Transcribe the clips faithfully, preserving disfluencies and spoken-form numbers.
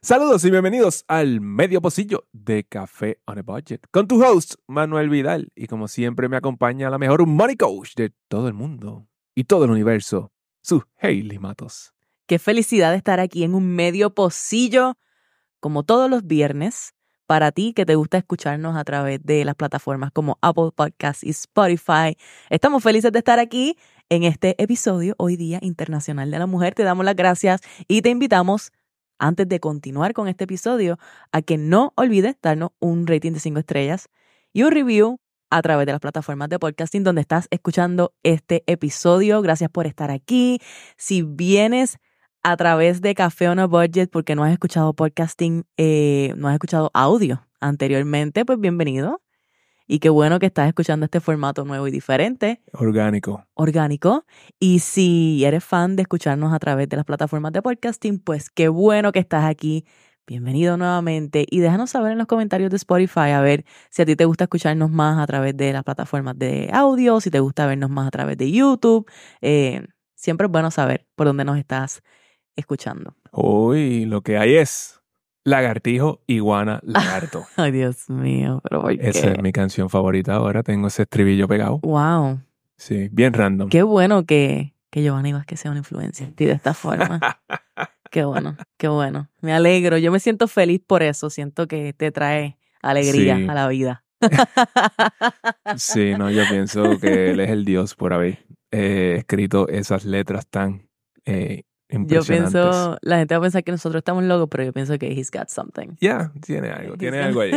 Saludos y bienvenidos al Medio Pocillo de Café on a Budget con tu host, Manuel Vidal. Y como siempre me acompaña la mejor money coach de todo el mundo y todo el universo, su Hailey Matos. Qué felicidad estar aquí en un Medio Pocillo, como todos los viernes, para ti que te gusta escucharnos a través de las plataformas como Apple Podcasts y Spotify. Estamos felices de estar aquí en este episodio, hoy Día Internacional de la Mujer. Te damos las gracias y te invitamos, antes de continuar con este episodio, a que no olvides darnos un rating de cinco estrellas y un review a través de las plataformas de podcasting donde estás escuchando este episodio. Gracias por estar aquí. Si vienes a través de Café on a Budget porque no has escuchado podcasting, eh, no has escuchado audio anteriormente, pues bienvenido. Y qué bueno que estás escuchando este formato nuevo y diferente. Orgánico. Orgánico. Y si eres fan de escucharnos a través de las plataformas de podcasting, pues qué bueno que estás aquí. Bienvenido nuevamente. Y déjanos saber en los comentarios de Spotify a ver si a ti te gusta escucharnos más a través de las plataformas de audio, si te gusta vernos más a través de YouTube. Eh, siempre es bueno saber por dónde nos estás escuchando. Hoy lo que hay es lagartijo, iguana, lagarto. Ay, Dios mío, pero ¿por qué? Esa es mi canción favorita ahora. Tengo ese estribillo pegado. Wow. Sí, bien random. Qué bueno que, que Giovanni Vázquez sea una influencia en ti de esta forma. Qué bueno, qué bueno. Me alegro. Yo me siento feliz por eso. Siento que te trae alegría Sí. a la vida. Sí, no, yo pienso que él es el Dios por haber eh, escrito esas letras tan eh, Yo impresionantes. pienso, la gente va a pensar que nosotros estamos locos, pero yo pienso que he's got something. Ya, tiene algo, tiene He's algo got- ahí.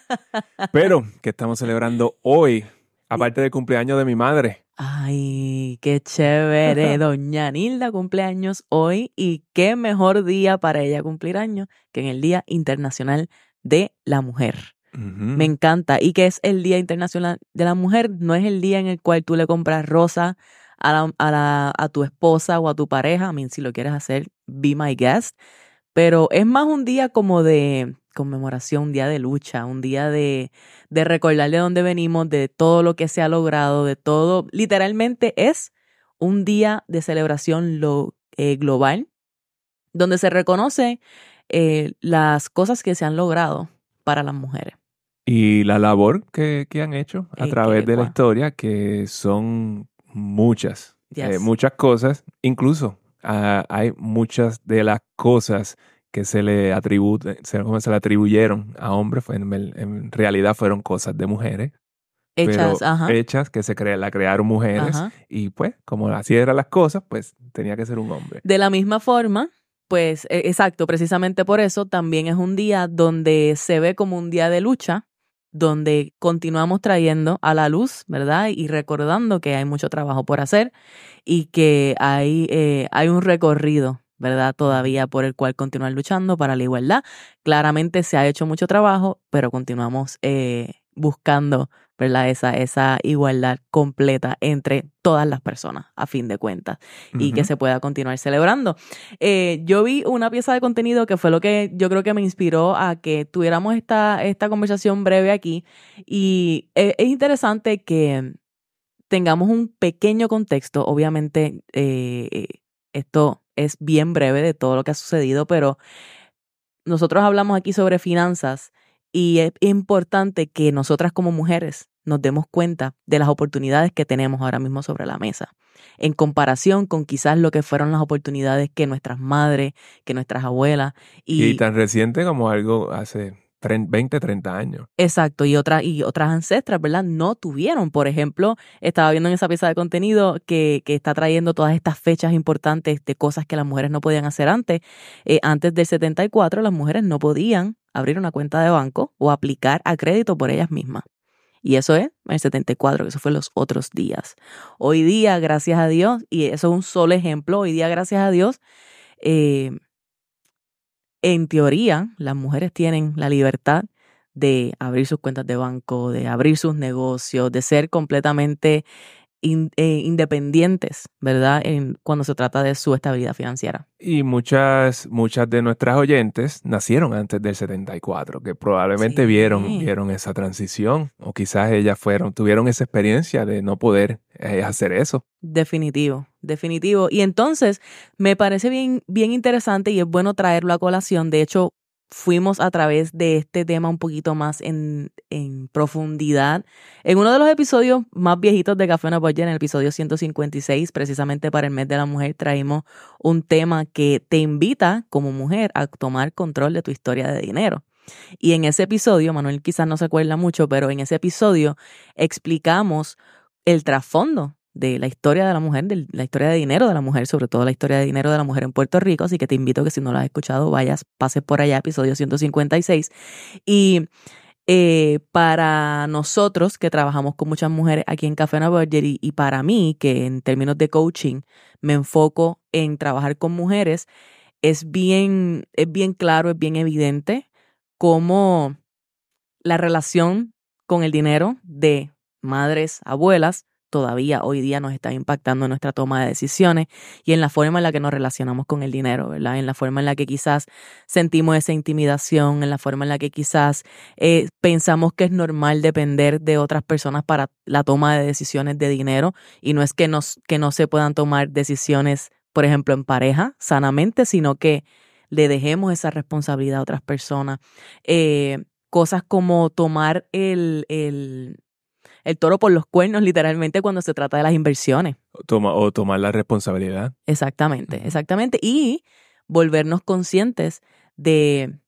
Pero que estamos celebrando hoy, aparte del cumpleaños de mi madre. Ay, qué chévere. Doña Nilda cumpleaños hoy y qué mejor día para ella cumplir años que en el Día Internacional de la Mujer. Ujú. Me encanta. ¿Y qué es el Día Internacional de la Mujer? No es el día en el cual tú le compras rosa a, la, a, la, a tu esposa o a tu pareja. A mí, si lo quieres hacer, be my guest. Pero es más un día como de conmemoración, un día de lucha, un día de, de recordar de dónde venimos, de todo lo que se ha logrado, de todo. Literalmente es un día de celebración lo, eh, global, donde se reconoce eh, las cosas que se han logrado para las mujeres. Y la labor que, que han hecho a Eh, través que, de la wow. historia, que son muchas, Yes. eh, muchas cosas. Incluso ah, hay muchas de las cosas que se le atribuyen, se, como se le atribuyeron a hombres, fue en, en realidad fueron cosas de mujeres. Hechas, pero ajá. hechas que se cre la crearon mujeres. Ajá. Y pues, como así eran las cosas, pues tenía que ser un hombre. De la misma forma, pues, eh, exacto, precisamente por eso también es un día donde se ve como un día de lucha, donde continuamos trayendo a la luz, ¿verdad? Y recordando que hay mucho trabajo por hacer y que hay, eh, hay un recorrido, ¿verdad? Todavía por el cual continuar luchando para la igualdad. Claramente se ha hecho mucho trabajo, pero continuamos eh, buscando, ¿verdad? Esa, esa igualdad completa entre todas las personas, a fin de cuentas, y que Ujú. se pueda continuar celebrando. Eh, yo vi una pieza de contenido que fue lo que yo creo que me inspiró a que tuviéramos esta, esta conversación breve aquí, y es, es interesante que tengamos un pequeño contexto. Obviamente, eh, esto es bien breve de todo lo que ha sucedido, pero nosotros hablamos aquí sobre finanzas y es importante que nosotras como mujeres nos demos cuenta de las oportunidades que tenemos ahora mismo sobre la mesa, en comparación con quizás lo que fueron las oportunidades que nuestras madres, que nuestras abuelas Y, y, tan reciente como algo hace veinte, treinta años. exacto, y otras y otras ancestras, ¿verdad? No tuvieron. Por ejemplo, estaba viendo en esa pieza de contenido que, que está trayendo todas estas fechas importantes de cosas que las mujeres no podían hacer antes. Eh, antes del setenta y cuatro, las mujeres no podían abrir una cuenta de banco o aplicar a crédito por ellas mismas. Y eso es en el setenta y cuatro, que eso fue los otros días. Hoy día, gracias a Dios, y eso es un solo ejemplo, hoy día, gracias a Dios, eh, en teoría, las mujeres tienen la libertad de abrir sus cuentas de banco, de abrir sus negocios, de ser completamente in, eh, independientes, ¿verdad? En, cuando se trata de su estabilidad financiera. Y muchas, muchas de nuestras oyentes nacieron antes del setenta y cuatro, que probablemente Sí. vieron, vieron esa transición, o quizás ellas fueron, tuvieron esa experiencia de no poder eh, hacer eso. Definitivo, definitivo. Y entonces me parece bien, bien interesante y es bueno traerlo a colación. De hecho, fuimos a través de este tema un poquito más en, en profundidad. En uno de los episodios más viejitos de Café on a Budget, en el episodio ciento cincuenta y seis, precisamente para el mes de la mujer, traímos un tema que te invita como mujer a tomar control de tu historia de dinero. Y en ese episodio, Manuel quizás no se acuerda mucho, pero en ese episodio explicamos el trasfondo de la historia de la mujer, de la historia de dinero de la mujer, sobre todo la historia de dinero de la mujer en Puerto Rico, así que te invito a que si no lo has escuchado, vayas, pases por allá, episodio ciento cincuenta y seis. Y eh, para nosotros que trabajamos con muchas mujeres aquí en Café on a Budget y, y para mí, que en términos de coaching me enfoco en trabajar con mujeres, es bien, es bien claro, es bien evidente cómo la relación con el dinero de madres, abuelas, todavía hoy día nos está impactando en nuestra toma de decisiones y en la forma en la que nos relacionamos con el dinero, ¿verdad? En la forma en la que quizás sentimos esa intimidación, en la forma en la que quizás eh, pensamos que es normal depender de otras personas para la toma de decisiones de dinero, y no es que, nos, que no se puedan tomar decisiones, por ejemplo, en pareja, sanamente, sino que le dejemos esa responsabilidad a otras personas. Eh, cosas como tomar el... el El toro por los cuernos, literalmente, cuando se trata de las inversiones. Toma, o tomar la responsabilidad. Exactamente, exactamente. Y volvernos conscientes de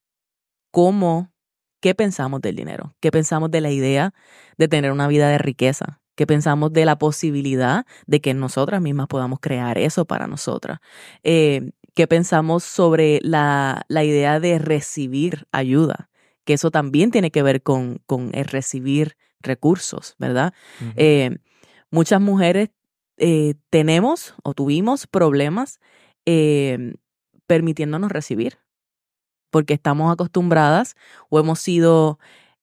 cómo, qué pensamos del dinero, qué pensamos de la idea de tener una vida de riqueza, qué pensamos de la posibilidad de que nosotras mismas podamos crear eso para nosotras, eh, qué pensamos sobre la, la idea de recibir ayuda, que eso también tiene que ver con, con el recibir recursos, ¿verdad? Uh-huh. Eh, muchas mujeres eh, tenemos o tuvimos problemas eh, permitiéndonos recibir, porque estamos acostumbradas o hemos sido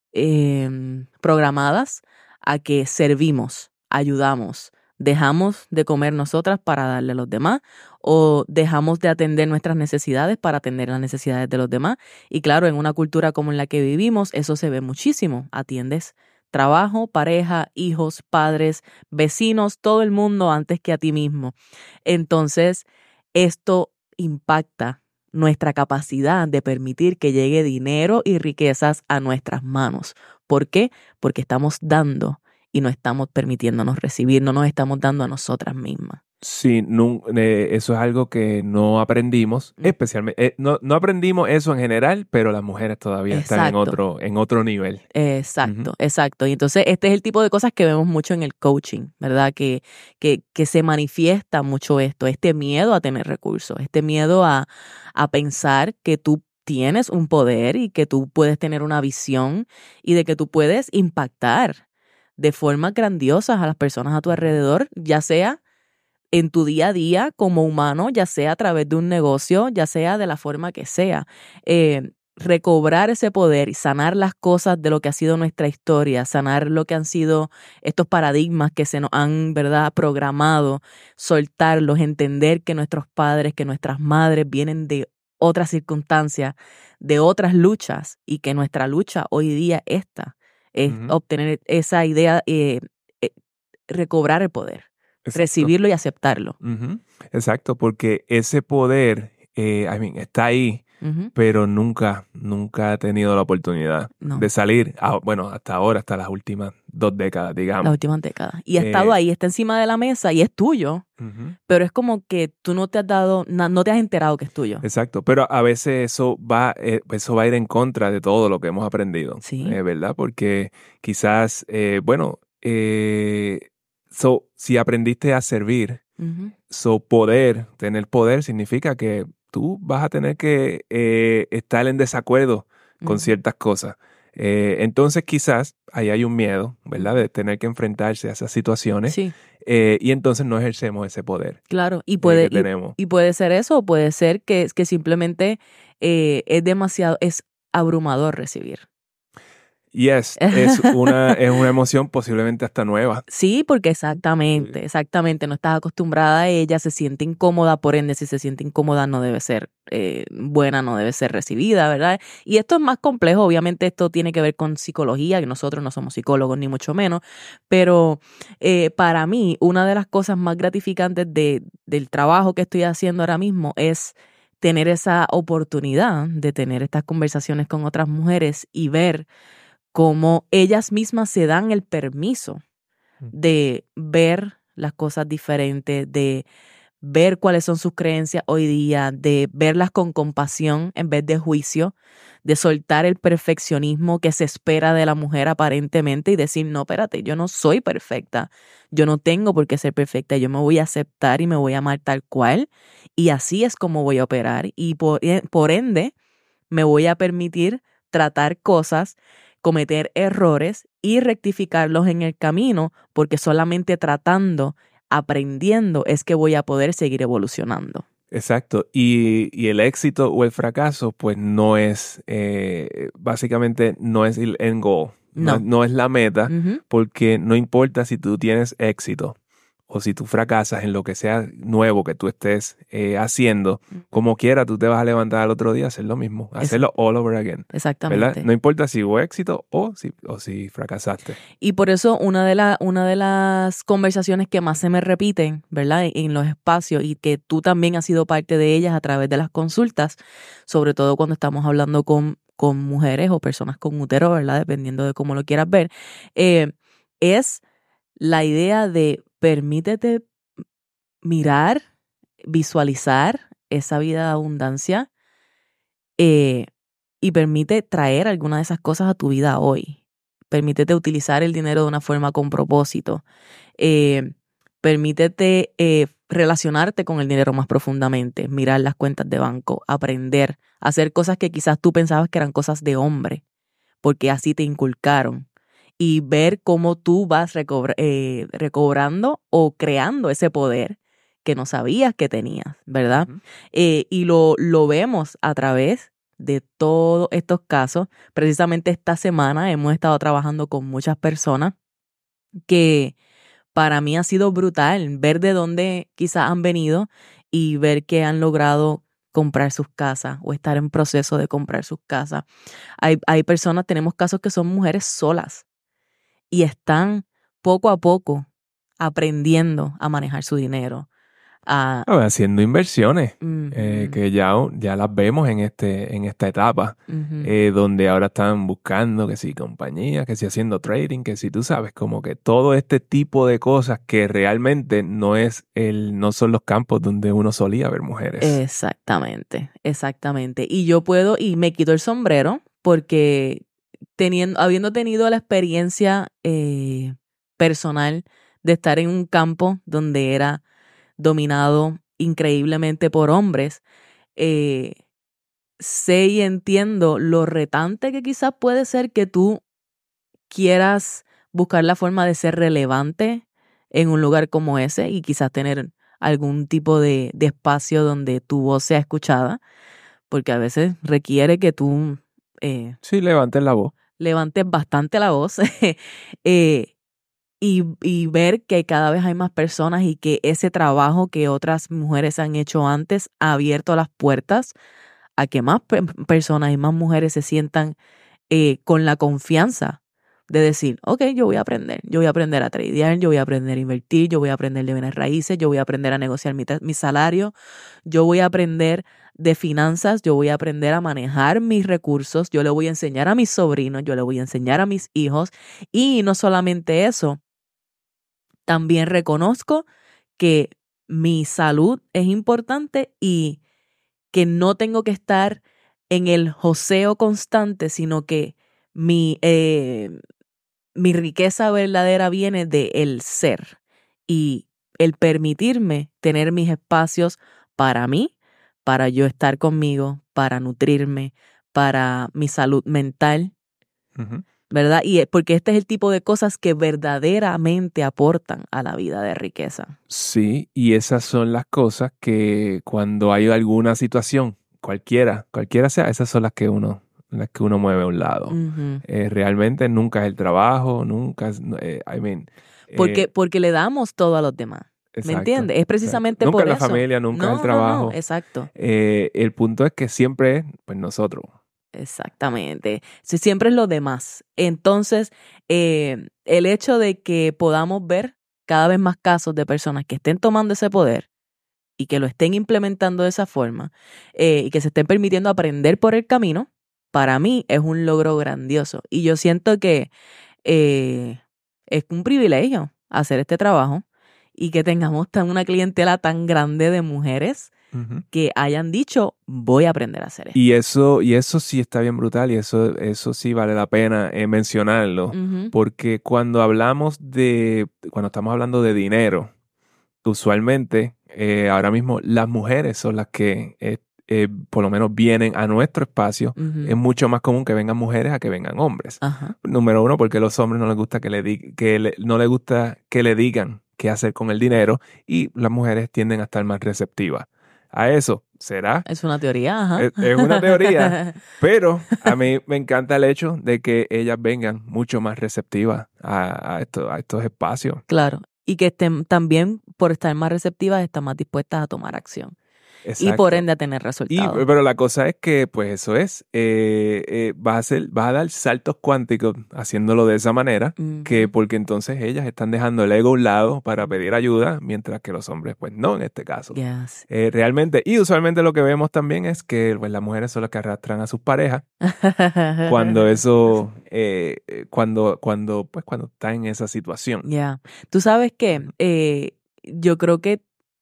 eh, programadas a que servimos, ayudamos, dejamos de comer nosotras para darle a los demás, o dejamos de atender nuestras necesidades para atender las necesidades de los demás. Y claro, en una cultura como en la que vivimos, eso se ve muchísimo. Atiendes trabajo, pareja, hijos, padres, vecinos, todo el mundo antes que a ti mismo. Entonces, esto impacta nuestra capacidad de permitir que llegue dinero y riquezas a nuestras manos. ¿Por qué? Porque estamos dando y no estamos permitiéndonos recibir, no nos estamos dando a nosotras mismas. Sí, no, eh, eso es algo que no aprendimos, mm. especialmente, eh, no, no aprendimos eso en general, pero las mujeres todavía exacto. están en otro, en otro nivel. Exacto, uh-huh. exacto. Y entonces este es el tipo de cosas que vemos mucho en el coaching, ¿verdad? Que, que, que se manifiesta mucho esto, este miedo a tener recursos, este miedo a, a pensar que tú tienes un poder y que tú puedes tener una visión y de que tú puedes impactar de formas grandiosas a las personas a tu alrededor, ya sea en tu día a día como humano, ya sea a través de un negocio, ya sea de la forma que sea. Eh, recobrar ese poder y sanar las cosas de lo que ha sido nuestra historia, sanar lo que han sido estos paradigmas que se nos han, ¿verdad?, programado, soltarlos, entender que nuestros padres, que nuestras madres vienen de otras circunstancias, de otras luchas, y que nuestra lucha hoy día esta es uh-huh. obtener esa idea, eh, eh, recobrar el poder. Exacto. Recibirlo y aceptarlo. Uh-huh. Exacto, porque ese poder, eh, I mean, está ahí, uh-huh. pero nunca, nunca ha tenido la oportunidad no. de salir, a, bueno, hasta ahora, hasta las últimas dos décadas, digamos. Las últimas décadas. Y ha eh, estado ahí, está encima de la mesa y es tuyo, uh-huh. pero es como que tú no te has dado, no, no te has enterado que es tuyo. Exacto, pero a veces eso va, eh, eso va a ir en contra de todo lo que hemos aprendido, sí. eh, ¿verdad? Porque quizás, eh, bueno, eh, So, si aprendiste a servir, uh-huh. so poder, tener poder significa que tú vas a tener que eh, estar en desacuerdo con uh-huh. ciertas cosas. Eh, entonces quizás ahí hay un miedo, ¿verdad? De tener que enfrentarse a esas situaciones. Sí. Eh, y entonces no ejercemos ese poder. Claro, y puede, que tenemos. Y, y puede ser eso, o puede ser que, que simplemente eh, es demasiado, es abrumador recibir. Yes, es una, es una emoción posiblemente hasta nueva. Sí, porque exactamente, exactamente, no estás acostumbrada a ella, se siente incómoda, por ende, si se siente incómoda no debe ser eh, buena, no debe ser recibida, ¿verdad? Y esto es más complejo, obviamente esto tiene que ver con psicología, que nosotros no somos psicólogos ni mucho menos, pero eh, para mí una de las cosas más gratificantes de, del trabajo que estoy haciendo ahora mismo es tener esa oportunidad de tener estas conversaciones con otras mujeres y ver cómo ellas mismas se dan el permiso de ver las cosas diferentes, de ver cuáles son sus creencias hoy día, de verlas con compasión en vez de juicio, de soltar el perfeccionismo que se espera de la mujer aparentemente y decir, no, espérate, yo no soy perfecta, yo no tengo por qué ser perfecta, yo me voy a aceptar y me voy a amar tal cual y así es como voy a operar y por, por ende me voy a permitir tratar cosas, cometer errores y rectificarlos en el camino porque solamente tratando, aprendiendo es que voy a poder seguir evolucionando. Exacto. Y, y el éxito o el fracaso, pues no es, eh, básicamente no es el end goal. No, No. no es la meta, Uh-huh. porque no importa si tú tienes éxito o si tú fracasas en lo que sea nuevo que tú estés eh, haciendo, como quiera, tú te vas a levantar al otro día a hacer lo mismo, a hacerlo all over again. Exactamente. ¿Verdad? No importa si hubo éxito o si, o si fracasaste. Y por eso una de, la, una de las conversaciones que más se me repiten, ¿verdad? En los espacios y que tú también has sido parte de ellas a través de las consultas, sobre todo cuando estamos hablando con, con mujeres o personas con útero, ¿verdad? Dependiendo de cómo lo quieras ver, eh, es la idea de permítete mirar, visualizar esa vida de abundancia eh, y permite traer alguna de esas cosas a tu vida hoy. Permítete utilizar el dinero de una forma con propósito. Eh, permítete eh, relacionarte con el dinero más profundamente, mirar las cuentas de banco, aprender, hacer cosas que quizás tú pensabas que eran cosas de hombre, porque así te inculcaron. Y ver cómo tú vas recobra, eh, recobrando o creando ese poder que no sabías que tenías, ¿verdad? Uh-huh. Eh, y lo, lo vemos a través de todos estos casos. Precisamente esta semana hemos estado trabajando con muchas personas que para mí ha sido brutal ver de dónde quizás han venido y ver que han logrado comprar sus casas o estar en proceso de comprar sus casas. Hay, hay personas, tenemos casos que son mujeres solas y están poco a poco aprendiendo a manejar su dinero. A, a ver, haciendo inversiones, uh-huh. eh, que ya, ya las vemos en, este, en esta etapa, uh-huh. eh, donde ahora están buscando que si compañías, que si haciendo trading, que si tú sabes, como que todo este tipo de cosas que realmente no es el, no son los campos donde uno solía ver mujeres. Exactamente, exactamente. Y yo puedo, y me quito el sombrero, porque teniendo, habiendo tenido la experiencia eh, personal de estar en un campo donde era dominado increíblemente por hombres, eh, sé y entiendo lo retante que quizás puede ser que tú quieras buscar la forma de ser relevante en un lugar como ese y quizás tener algún tipo de, de espacio donde tu voz sea escuchada, porque a veces requiere que tú eh, sí, levantes la voz. Levantes bastante la voz eh, y, y ver que cada vez hay más personas y que ese trabajo que otras mujeres han hecho antes ha abierto las puertas a que más pe- personas y más mujeres se sientan eh, con la confianza de decir, ok, yo voy a aprender, yo voy a aprender a tradear, yo voy a aprender a invertir, yo voy a aprender de bienes raíces, yo voy a aprender a negociar mi, mi salario, yo voy a aprender de finanzas, yo voy a aprender a manejar mis recursos, yo le voy a enseñar a mis sobrinos, yo le voy a enseñar a mis hijos y no solamente eso, también reconozco que mi salud es importante y que no tengo que estar en el joseo constante, sino que mi... Eh, Mi riqueza verdadera viene de el ser y el permitirme tener mis espacios para mí, para yo estar conmigo, para nutrirme, para mi salud mental, uh-huh. ¿verdad? Y porque este es el tipo de cosas que verdaderamente aportan a la vida de riqueza. Sí, y esas son las cosas que cuando hay alguna situación, cualquiera, cualquiera sea, esas son las que uno... las que uno mueve a un lado. Uh-huh. Eh, realmente nunca es el trabajo, nunca es... Eh, I mean, porque, eh, porque le damos todo a los demás. Exacto, ¿Me entiendes? Es precisamente exacto. por nunca eso. Nunca es la familia, nunca no, es el trabajo. No, no, exacto. Eh, el punto es que siempre es pues, nosotros. Exactamente. Si siempre es lo demás. Entonces, eh, el hecho de que podamos ver cada vez más casos de personas que estén tomando ese poder y que lo estén implementando de esa forma eh, y que se estén permitiendo aprender por el camino, para mí es un logro grandioso. Y yo siento que eh, es un privilegio hacer este trabajo y que tengamos tan una clientela tan grande de mujeres uh-huh. que hayan dicho, voy a aprender a hacer esto. Y eso, y eso sí está bien brutal y eso, eso sí vale la pena eh, mencionarlo, uh-huh. porque cuando hablamos de, cuando estamos hablando de dinero, usualmente eh, ahora mismo las mujeres son las que eh, eh, por lo menos vienen a nuestro espacio. Uh-huh. Es mucho más común que vengan mujeres a que vengan hombres. Uh-huh. Número uno, porque a los hombres no les gusta que le di- que le, no les gusta que le digan qué hacer con el dinero y las mujeres tienden a estar más receptivas a eso. ¿Será? Es una teoría, ajá. Es, es una teoría, pero a mí me encanta el hecho de que ellas vengan mucho más receptivas a, a, esto, a estos espacios. Claro, y que estén también, por estar más receptivas, están más dispuestas a tomar acción. Exacto. Y por ende a tener resultados. Y, pero la cosa es que, pues eso es, eh, eh, vas, a hacer, vas a dar saltos cuánticos haciéndolo de esa manera, uh-huh. que porque entonces ellas están dejando el ego a un lado para pedir ayuda, mientras que los hombres, pues no en este caso. Yes. Eh, realmente, y usualmente lo que vemos también es que pues, las mujeres son las que arrastran a sus parejas cuando eso, eh, cuando, cuando, pues cuando están en esa situación. Ya, yeah. Tú sabes que eh, yo creo que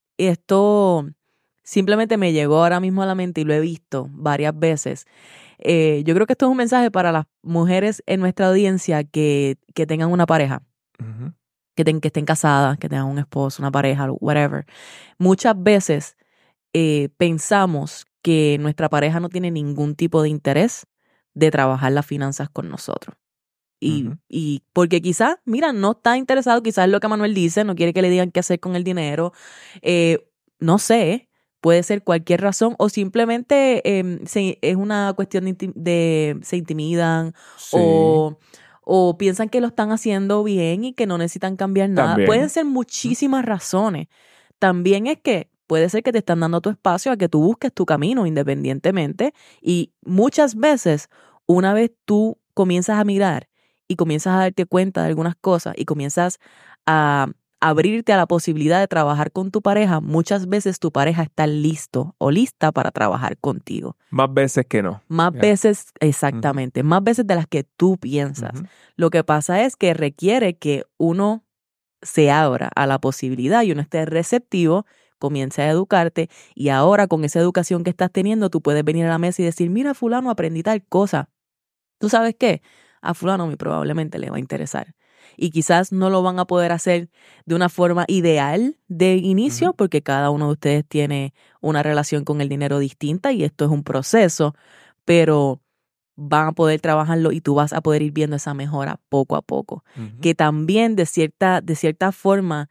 esto simplemente me llegó ahora mismo a la mente y lo he visto varias veces. Eh, yo creo que esto es un mensaje para las mujeres en nuestra audiencia que, que tengan una pareja, uh-huh. que, ten, que estén casadas, que tengan un esposo, una pareja, whatever. Muchas veces eh, pensamos que nuestra pareja no tiene ningún tipo de interés de trabajar las finanzas con nosotros. Y, uh-huh. y porque quizás, mira, no está interesado, quizás es lo que Manuel dice, no quiere que le digan qué hacer con el dinero, eh, no sé. Puede ser cualquier razón o simplemente eh, se, es una cuestión de, de se intimidan sí. o, o piensan que lo están haciendo bien y que no necesitan cambiar nada. También. Pueden ser muchísimas razones. También es que puede ser que te están dando tu espacio a que tú busques tu camino independientemente y muchas veces una vez tú comienzas a mirar y comienzas a darte cuenta de algunas cosas y comienzas a abrirte a la posibilidad de trabajar con tu pareja, muchas veces tu pareja está listo o lista para trabajar contigo. Más veces que no. Más yeah. veces, exactamente, uh-huh. más veces de las que tú piensas. Uh-huh. Lo que pasa es que requiere que uno se abra a la posibilidad y uno esté receptivo, comience a educarte y ahora con esa educación que estás teniendo tú puedes venir a la mesa y decir, mira fulano, aprendí tal cosa. ¿Tú sabes qué? A fulano muy probablemente le va a interesar. Y quizás no lo van a poder hacer de una forma ideal de inicio, uh-huh. porque cada uno de ustedes tiene una relación con el dinero distinta y esto es un proceso, pero van a poder trabajarlo y tú vas a poder ir viendo esa mejora poco a poco. Uh-huh. Que también de cierta, de cierta forma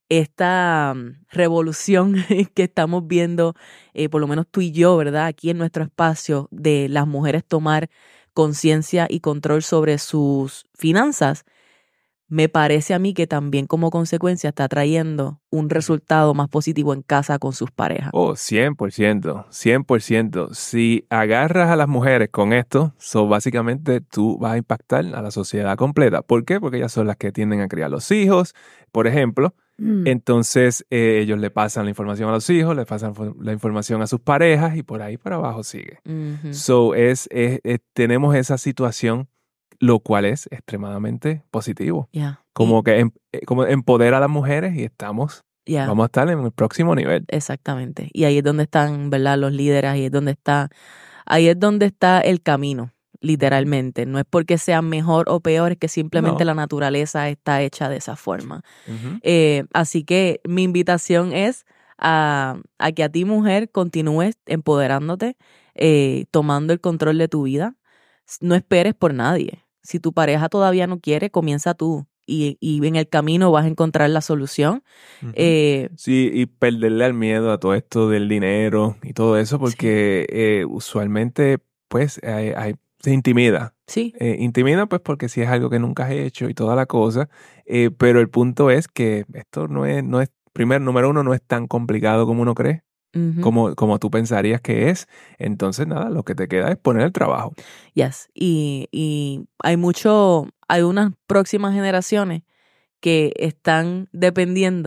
esta revolución que estamos viendo, eh, por lo menos tú y yo, ¿verdad? Aquí en nuestro espacio de las mujeres tomar conciencia y control sobre sus finanzas, me parece a mí que también como consecuencia está trayendo un resultado más positivo en casa con sus parejas. Oh, cien por ciento, cien por ciento. Si agarras a las mujeres con esto, so básicamente tú vas a impactar a la sociedad completa. ¿Por qué? Porque ellas son las que tienden a criar los hijos, por ejemplo. Mm. Entonces eh, ellos le pasan la información a los hijos, le pasan la información a sus parejas y por ahí para abajo sigue. Mm-hmm. So es, es, es, tenemos esa situación, lo cual es extremadamente positivo. Yeah. Como y, que em, como empodera a las mujeres y estamos, yeah. vamos a estar en el próximo nivel. Exactamente. Y ahí es donde están, ¿verdad? Los líderes, ahí es donde está, ahí es donde está el camino, literalmente. No es porque sea mejor o peor, es que simplemente no. La naturaleza está hecha de esa forma. Uh-huh. Eh, así que mi invitación es a, a que a ti, mujer, continúes empoderándote, eh, tomando el control de tu vida. No esperes por nadie. Si tu pareja todavía no quiere, comienza tú. Y, y en el camino vas a encontrar la solución. Uh-huh. Eh, sí, y perderle al miedo a todo esto del dinero y todo eso, porque sí. eh, usualmente, pues, hay, hay, se intimida. Sí. Eh, intimida, pues, porque si es algo que nunca has hecho y toda la cosa. Eh, pero el punto es que esto no es, no es, primer, número uno, no es tan complicado como uno cree. Uh-huh. Como, como tú pensarías que es. Entonces, nada, lo que te queda es poner el trabajo. Yes. Y, y hay mucho, hay unas próximas generaciones que están dependiendo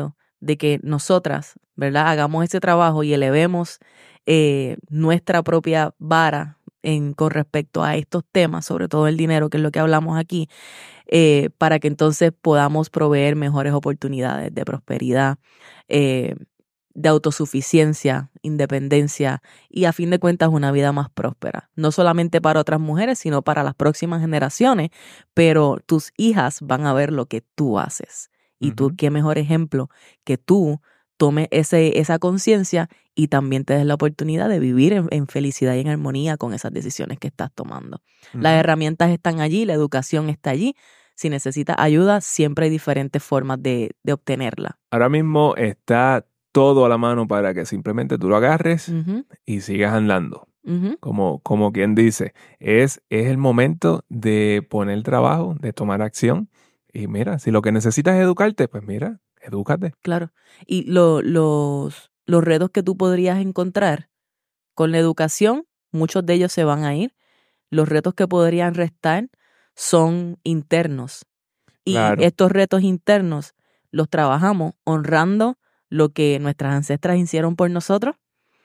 de que nosotras, ¿verdad?, hagamos ese trabajo y elevemos eh, nuestra propia vara en, con respecto a estos temas, sobre todo el dinero, que es lo que hablamos aquí, eh, para que entonces podamos proveer mejores oportunidades de prosperidad, eh, de autosuficiencia, independencia y a fin de cuentas una vida más próspera. No solamente para otras mujeres, sino para las próximas generaciones, pero tus hijas van a ver lo que tú haces. Y Ujú. tú, qué mejor ejemplo que tú tomes ese, esa conciencia y también te des la oportunidad de vivir en, en felicidad y en armonía con esas decisiones que estás tomando. Ujú. Las herramientas están allí, la educación está allí. Si necesitas ayuda, siempre hay diferentes formas de, de obtenerla. Ahora mismo está todo a la mano para que simplemente tú lo agarres Ujú, y sigas andando. ujú. Como, como quien dice, es, es el momento de poner trabajo, de tomar acción. Y mira, si lo que necesitas es educarte, pues mira, edúcate. Claro. Y lo- los, los retos que tú podrías encontrar con la educación, muchos de ellos se van a ir. Los retos que podrían restar son internos. Y Claro. estos retos internos los trabajamos honrando lo que nuestras ancestras hicieron por nosotros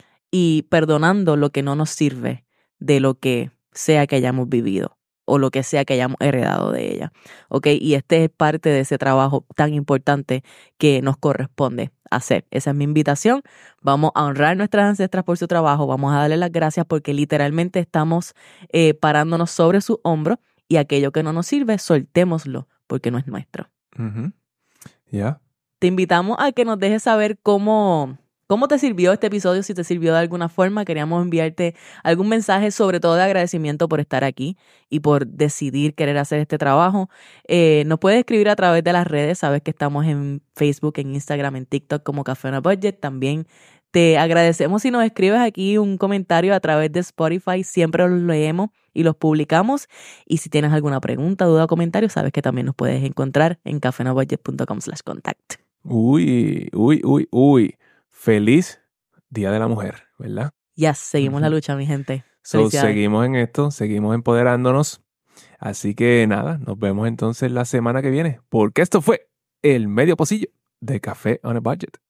y perdonando lo que no nos sirve de lo que sea que hayamos vivido o lo que sea que hayamos heredado de ella. ¿Ok? Y este es parte de ese trabajo tan importante que nos corresponde hacer. Esa es mi invitación. Vamos a honrar a nuestras ancestras por su trabajo. Vamos a darle las gracias porque literalmente estamos eh, parándonos sobre su hombro y aquello que no nos sirve, soltémoslo porque no es nuestro. Ujú. Ya. Te invitamos a que nos dejes saber cómo, cómo te sirvió este episodio, si te sirvió de alguna forma. Queríamos enviarte algún mensaje, sobre todo de agradecimiento por estar aquí y por decidir querer hacer este trabajo. Eh, nos puedes escribir a través de las redes. Sabes que estamos en Facebook, en Instagram, en TikTok como Café on a Budget. También te agradecemos si nos escribes aquí un comentario a través de Spotify. Siempre los leemos y los publicamos. Y si tienes alguna pregunta, duda o comentario, sabes que también nos puedes encontrar en cafenobudget punto com slash contact. Uy, uy, uy, uy. Feliz Día de la Mujer, ¿verdad? Ya, seguimos la Ujú. lucha, mi gente. So, Felicidades. seguimos en esto, seguimos empoderándonos. Así que nada, nos vemos entonces la semana que viene, porque esto fue el medio pocillo de Café on a Budget.